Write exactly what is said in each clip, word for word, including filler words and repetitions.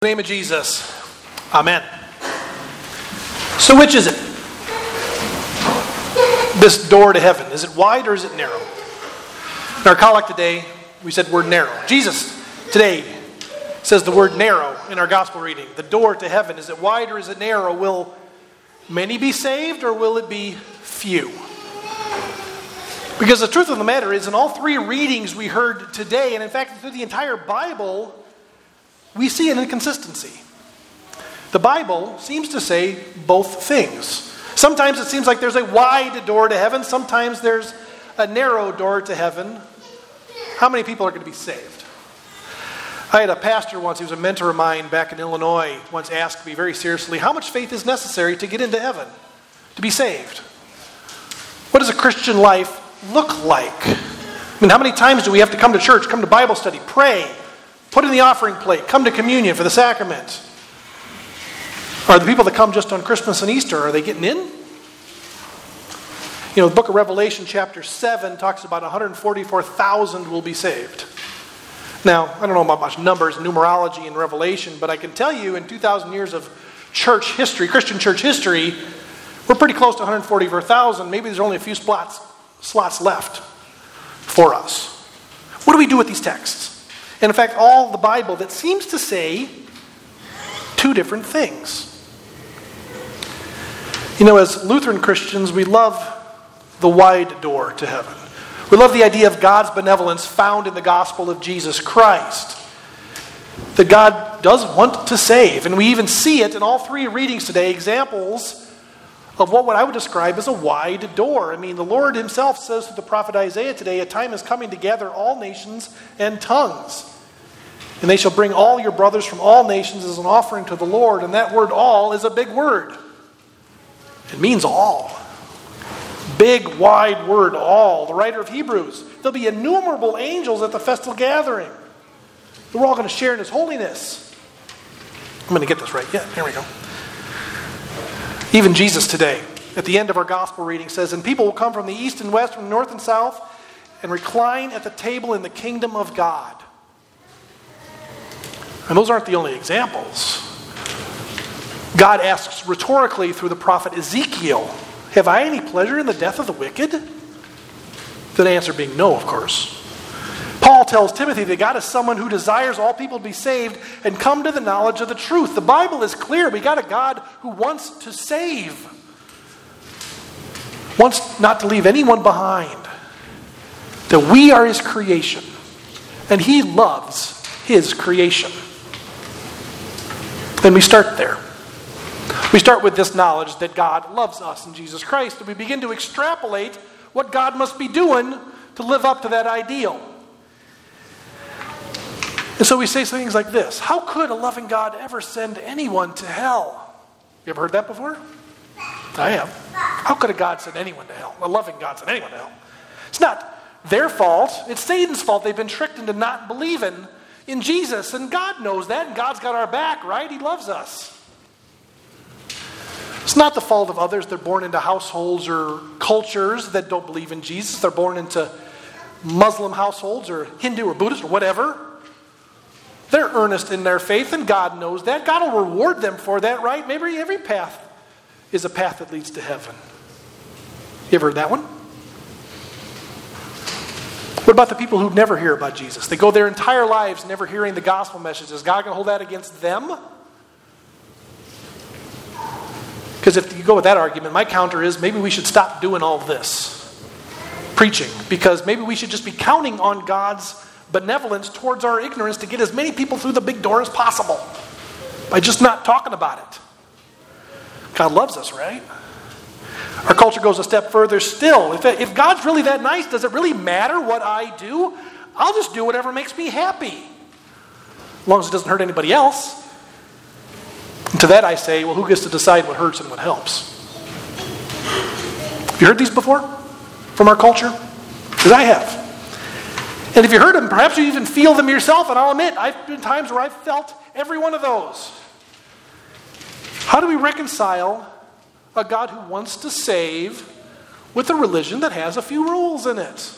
In the name of Jesus, amen. So which is it? This door to heaven, is it wide or is it narrow? In our collect today, we said word narrow. Jesus today says the word narrow in our gospel reading. The door to heaven, is it wide or is it narrow? Will many be saved or will it be few? Because the truth of the matter is, in all three readings we heard today, and in fact through the entire Bible, we see an inconsistency. The Bible seems to say both things. Sometimes it seems like there's a wide door to heaven. Sometimes there's a narrow door to heaven. How many people are going to be saved? I had a pastor once, he was a mentor of mine back in Illinois, once asked me very seriously, how much faith is necessary to get into heaven, to be saved? What does a Christian life look like? I mean, how many times do we have to come to church, come to Bible study, pray, put in the offering plate, come to communion for the sacrament? Are the people that come just on Christmas and Easter, are they getting in? You know, the book of Revelation chapter seven talks about one hundred forty-four thousand will be saved. Now, I don't know about much numbers, numerology in Revelation, but I can tell you in two thousand years of church history, Christian church history, we're pretty close to one hundred forty-four thousand. Maybe there's only a few slots, slots left for us. What do we do with these texts? And in fact, all the Bible that seems to say two different things. You know, as Lutheran Christians, we love the wide door to heaven. We love the idea of God's benevolence found in the gospel of Jesus Christ. That God does want to save. And we even see it in all three readings today, examples of what, what I would describe as a wide door. I mean, the Lord himself says to the prophet Isaiah today, a time is coming to gather all nations and tongues. And they shall bring all your brothers from all nations as an offering to the Lord. And that word all is a big word. It means all. Big, wide word, all. The writer of Hebrews. There'll be innumerable angels at the festal gathering. We're all going to share in his holiness. I'm going to get this right. Yeah, here we go. Even Jesus today, at the end of our gospel reading, says, and people will come from the east and west, from the north and south, and recline at the table in the kingdom of God. And those aren't the only examples. God asks rhetorically through the prophet Ezekiel, have I any pleasure in the death of the wicked? The answer being no, of course. Paul tells Timothy that God is someone who desires all people to be saved and come to the knowledge of the truth. The Bible is clear. We got a God who wants to save. Wants not to leave anyone behind. That we are his creation. And he loves his creation. And we start there. We start with this knowledge that God loves us in Jesus Christ, and we begin to extrapolate what God must be doing to live up to that ideal. And so we say things like this: how could a loving God ever send anyone to hell? You ever heard that before? I have. How could a God send anyone to hell? A loving God send anyone to hell? It's not their fault. It's Satan's fault. They've been tricked into not believing in Jesus, and God knows that, and God's got our back, right? He loves us. It's not the fault of others. They're born into households or cultures that don't believe in Jesus. They're born into Muslim households or Hindu or Buddhist or whatever. They're earnest in their faith, and God knows that. God will reward them for that, right? Maybe every path is a path that leads to heaven. You ever heard that one? What about the people who never hear about Jesus? They go their entire lives never hearing the gospel message. Is God going to hold that against them? Because if you go with that argument, my counter is maybe we should stop doing all this preaching, because maybe we should just be counting on God's benevolence towards our ignorance to get as many people through the big door as possible by just not talking about it. God loves us, right? Our culture goes a step further still. If, if God's really that nice, does it really matter what I do? I'll just do whatever makes me happy, as long as it doesn't hurt anybody else. And to that I say, well, who gets to decide what hurts and what helps? Have you heard these before from our culture? Because I have. And if you heard them, perhaps you even feel them yourself, and I'll admit, I've been times where I've felt every one of those. How do we reconcile a God who wants to save with a religion that has a few rules in it?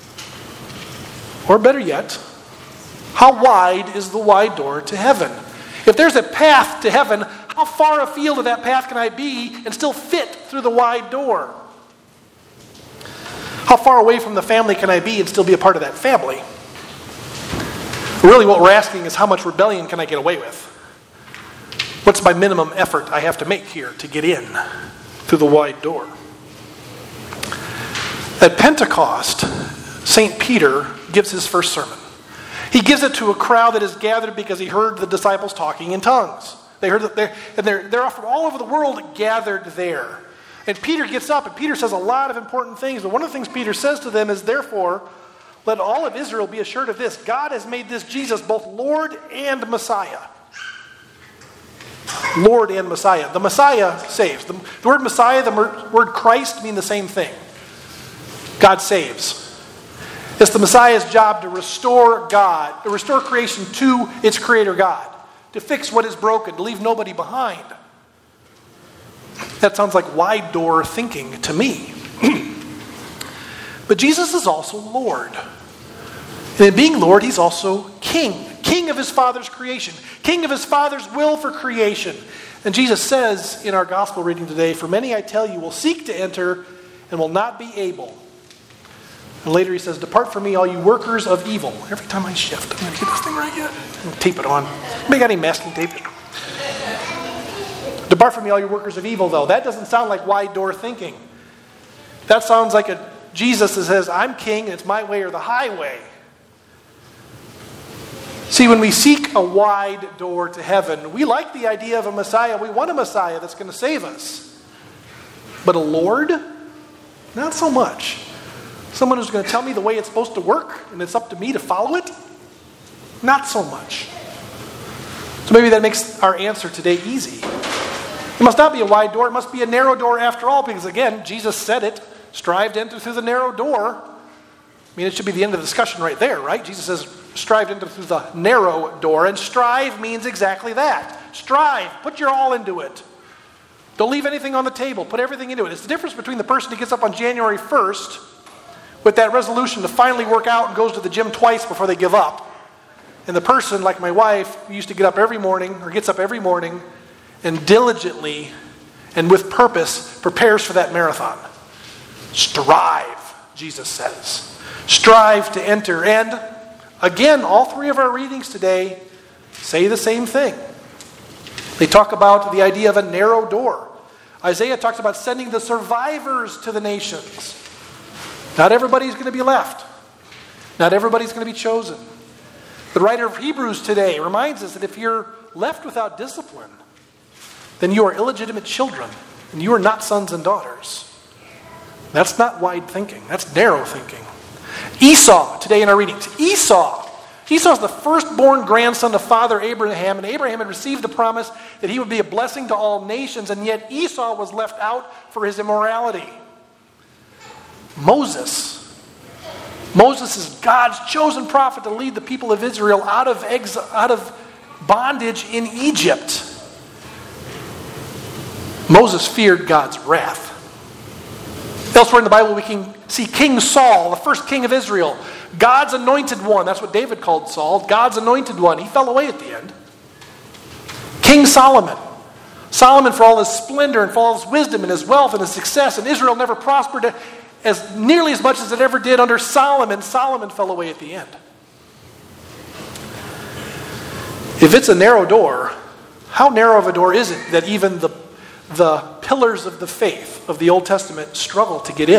Or better yet, how wide is the wide door to heaven? If there's a path to heaven, how far afield of that path can I be and still fit through the wide door? How far away from the family can I be and still be a part of that family? Really what we're asking is how much rebellion can I get away with? What's my minimum effort I have to make here to get in through the wide door? At Pentecost, Saint Peter gives his first sermon. He gives it to a crowd that is gathered because he heard the disciples talking in tongues. They heard that they're, and they're, they're from all over the world gathered there. And Peter gets up, and Peter says a lot of important things. But one of the things Peter says to them is, therefore, let all of Israel be assured of this. God has made this Jesus both Lord and Messiah. Lord and Messiah. The Messiah saves. The, the word Messiah, the word Christ mean the same thing. God saves. It's the Messiah's job to restore God, to restore creation to its creator God, to fix what is broken, to leave nobody behind. That sounds like wide door thinking to me. But Jesus is also Lord. And in being Lord, he's also King. King of his Father's creation. King of his Father's will for creation. And Jesus says in our gospel reading today, for many I tell you will seek to enter and will not be able. And later he says, depart from me all you workers of evil. Every time I shift, I'm going to get this thing right yet. I'm going to tape it on. Anybody got any masking tape? Depart from me all you workers of evil, though. That doesn't sound like wide door thinking. That sounds like a Jesus that says, I'm king and it's my way or the highway. See, when we seek a wide door to heaven, we like the idea of a Messiah. We want a Messiah that's going to save us. But a Lord? Not so much. Someone who's going to tell me the way it's supposed to work and it's up to me to follow it? Not so much. So maybe that makes our answer today easy. It must not be a wide door. It must be a narrow door after all, because again, Jesus said it. Strive to enter through the narrow door. I mean, it should be the end of the discussion right there, right? Jesus says, strive to enter through the narrow door. And strive means exactly that. Strive. Put your all into it. Don't leave anything on the table. Put everything into it. It's the difference between the person who gets up on January first with that resolution to finally work out and goes to the gym twice before they give up, and the person, like my wife, who used to get up every morning, or gets up every morning, and diligently and with purpose prepares for that marathon. Strive, Jesus says. Strive to enter. And again, all three of our readings today say the same thing. They talk about the idea of a narrow door. Isaiah talks about sending the survivors to the nations. Not everybody's going to be left. Not everybody's going to be chosen. The writer of Hebrews today reminds us that if you're left without discipline, then you are illegitimate children, and you are not sons and daughters. That's not wide thinking. That's narrow thinking. Esau, today in our readings. Esau. Esau is the firstborn grandson of Father Abraham, and Abraham had received the promise that he would be a blessing to all nations, and yet Esau was left out for his immorality. Moses. Moses is God's chosen prophet to lead the people of Israel out of exile, out of bondage in Egypt. Moses feared God's wrath. Elsewhere in the Bible we can see King Saul, the first king of Israel. God's anointed one. That's what David called Saul. God's anointed one. He fell away at the end. King Solomon. Solomon, for all his splendor and for all his wisdom and his wealth and his success, and Israel never prospered as nearly as much as it ever did under Solomon. Solomon fell away at the end. If it's a narrow door, how narrow of a door is it that even the, the pillars of the faith of the Old Testament struggle to get in?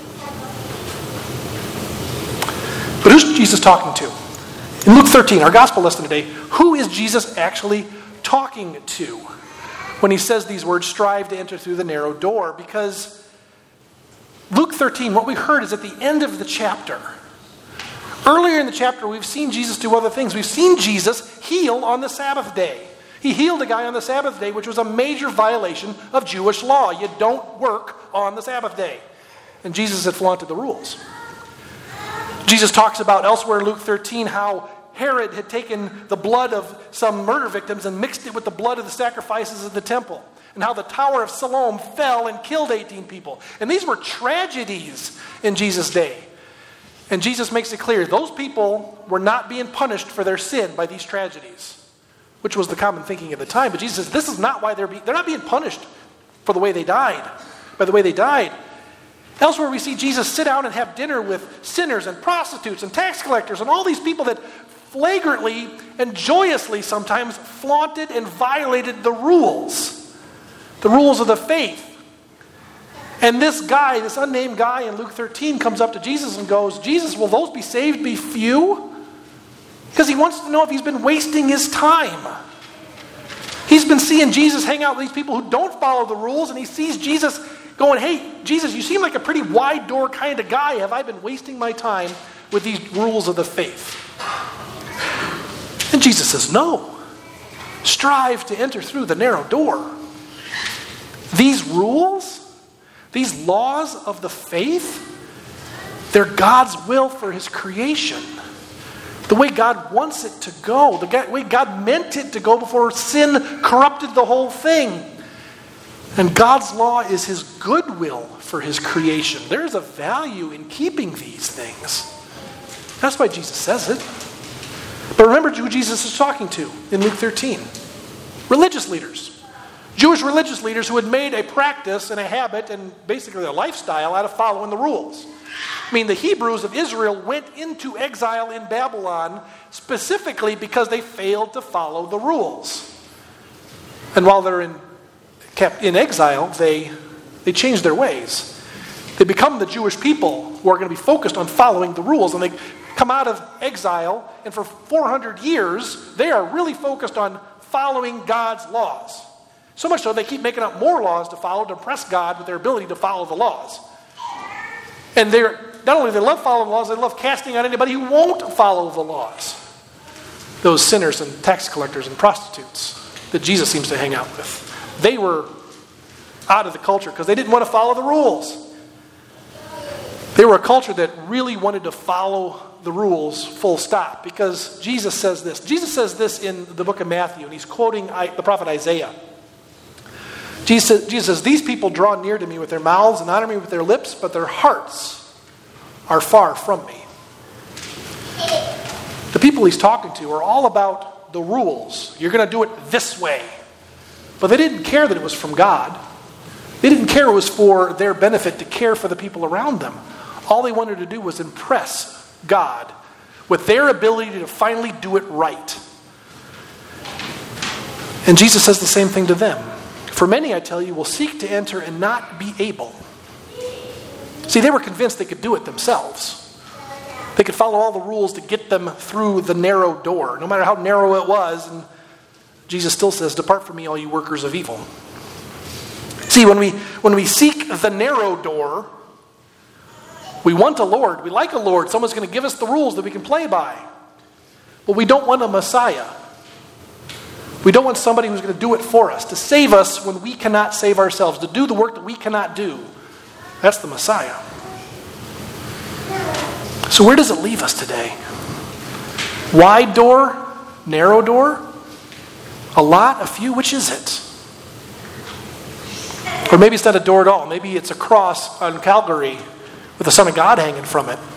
But who's Jesus talking to? In Luke thirteen, our gospel lesson today, who is Jesus actually talking to when he says these words, strive to enter through the narrow door? Because Luke thirteen, what we heard is at the end of the chapter. Earlier in the chapter, we've seen Jesus do other things. We've seen Jesus heal on the Sabbath day. He healed a guy on the Sabbath day, which was a major violation of Jewish law. You don't work on the Sabbath day. And Jesus had flaunted the rules. Jesus talks about elsewhere in Luke thirteen how Herod had taken the blood of some murder victims and mixed it with the blood of the sacrifices of the temple. And how the Tower of Siloam fell and killed eighteen people. And these were tragedies in Jesus' day. And Jesus makes it clear, those people were not being punished for their sin by these tragedies. which was the common thinking at the time. But Jesus says, this is not why they're being, they're not being punished for the way they died, by the way they died. Elsewhere, we see Jesus sit down and have dinner with sinners and prostitutes and tax collectors and all these people that flagrantly and joyously sometimes flaunted and violated the rules, the rules of the faith. And this guy, this unnamed guy in Luke thirteen comes up to Jesus and goes, Jesus, will those be saved be few? Because he wants to know if he's been wasting his time. He's been seeing Jesus hang out with these people who don't follow the rules, and he sees Jesus going, hey, Jesus, you seem like a pretty wide door kind of guy. Have I been wasting my time with these rules of the faith? And Jesus says, no. Strive to enter through the narrow door. These rules, these laws of the faith, they're God's will for his creation. The way God wants it to go. The way God meant it to go before sin corrupted the whole thing. And God's law is his goodwill for his creation. There's a value in keeping these things. That's why Jesus says it. But remember who Jesus is talking to in Luke thirteen. Religious leaders. Jewish religious leaders who had made a practice and a habit and basically a lifestyle out of following the rules. I mean, the Hebrews of Israel went into exile in Babylon specifically because they failed to follow the rules. And while they're in, kept in exile, they, they changed their ways. They become the Jewish people who are going to be focused on following the rules. And they come out of exile, and for four hundred years, they are really focused on following God's laws. So much so they keep making up more laws to follow to impress God with their ability to follow the laws. And they're not only do they love following laws, they love casting out anybody who won't follow the laws. Those sinners and tax collectors and prostitutes that Jesus seems to hang out with. They were out of the culture because they didn't want to follow the rules. They were a culture that really wanted to follow the rules full stop, because Jesus says this. Jesus says this in the book of Matthew, and he's quoting the prophet Isaiah. Jesus, Jesus says, these people draw near to me with their mouths and honor me with their lips, but their hearts are far from me. The people he's talking to are all about the rules. You're going to do it this way. But they didn't care that it was from God. They didn't care it was for their benefit to care for the people around them. All they wanted to do was impress God with their ability to finally do it right. And Jesus says the same thing to them. For many, I tell you, will seek to enter and not be able. See, they were convinced they could do it themselves. They could follow all the rules to get them through the narrow door, no matter how narrow it was. And Jesus still says, depart from me, all you workers of evil. See, when we when we seek the narrow door, we want a Lord. We like a Lord. Someone's going to give us the rules that we can play by. But we don't want a Messiah. We don't want somebody who's going to do it for us, to save us when we cannot save ourselves, to do the work that we cannot do. That's the Messiah. So where does it leave us today? Wide door? Narrow door? A lot? A few? Which is it? Or maybe it's not a door at all. Maybe it's a cross on Calvary with the Son of God hanging from it.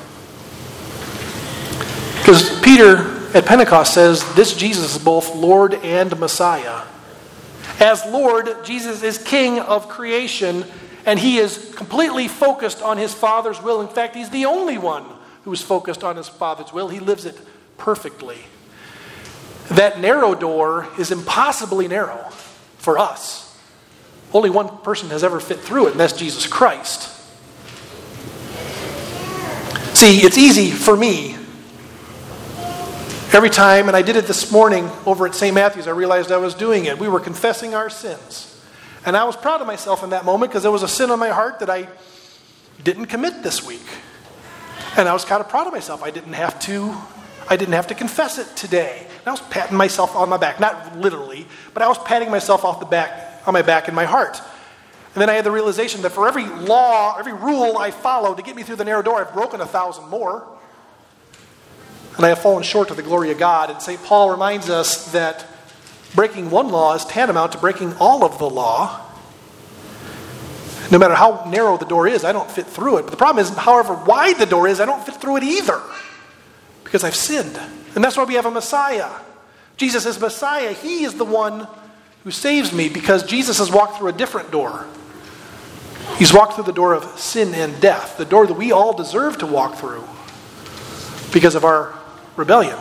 Because Peter at Pentecost says this Jesus is both Lord and Messiah. As Lord, Jesus is King of creation, and he is completely focused on his Father's will. In fact, he's the only one who is focused on his Father's will. He lives it perfectly. That narrow door is impossibly narrow for us. Only one person has ever fit through it, and that's Jesus Christ. See, it's easy for me. Every time, and I did it this morning over at Saint Matthew's, I realized I was doing it. We were confessing our sins. And I was proud of myself in that moment because there was a sin on my heart that I didn't commit this week. And I was kind of proud of myself. I didn't have to, I didn't have to confess it today. And I was patting myself on my back. Not literally, but I was patting myself off the back, on my back in my heart. And then I had the realization that for every law, every rule I follow to get me through the narrow door, I've broken a thousand more. And I have fallen short of the glory of God. And Saint Paul reminds us that breaking one law is tantamount to breaking all of the law. No matter how narrow the door is, I don't fit through it. But the problem is, however wide the door is, I don't fit through it either. Because I've sinned. And that's why we have a Messiah Jesus is Messiah. He is the one who saves me because Jesus has walked through a different door. He's walked through the door of sin and death, the door that we all deserve to walk through because of our rebellion.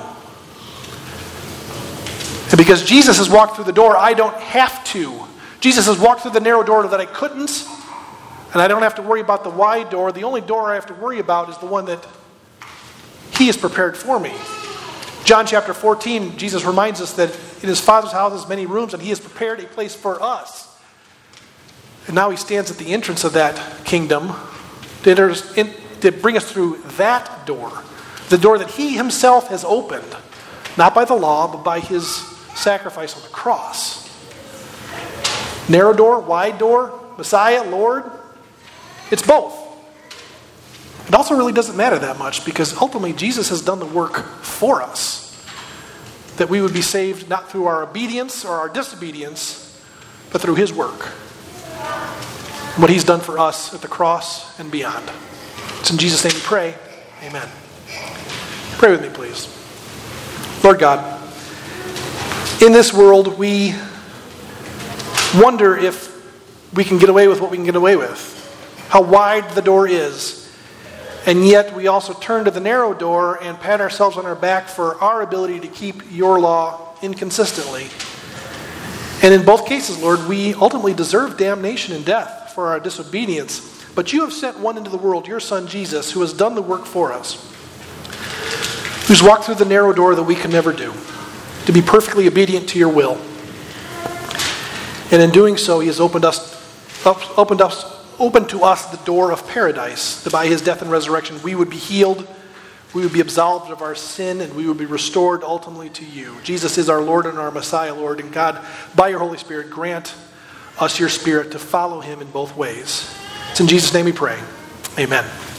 And because Jesus has walked through the door, I don't have to. Jesus has walked through the narrow door that I couldn't, and I don't have to worry about the wide door. The only door I have to worry about is the one that He has prepared for me. John chapter fourteen, Jesus reminds us that in His Father's house is many rooms, and He has prepared a place for us. And now He stands at the entrance of that kingdom to, enter, in, to bring us through that door, the door that He Himself has opened, not by the law, but by His sacrifice on the cross. Narrow door, wide door, Messiah, Lord, it's both. It also really doesn't matter that much because ultimately Jesus has done the work for us. That we would be saved not through our obedience or our disobedience, but through His work. What He's done for us at the cross and beyond. It's in Jesus' name we pray. Amen. Pray with me, please. Lord God, in this world we wonder if we can get away with what we can get away with. How wide the door is. And yet we also turn to the narrow door and pat ourselves on our back for our ability to keep Your law inconsistently. And in both cases, Lord, we ultimately deserve damnation and death for our disobedience. But You have sent one into the world, Your Son Jesus, who has done the work for us. Who's walked through the narrow door that we can never do. To be perfectly obedient to Your will. And in doing so, He has opened us, opened us, opened to us the door of paradise. That by His death and resurrection, we would be healed, we would be absolved of our sin, and we would be restored ultimately to You. Jesus is our Lord and our Messiah, Lord. And God, by Your Holy Spirit, grant us Your Spirit to follow Him in both ways. It's in Jesus' name we pray. Amen.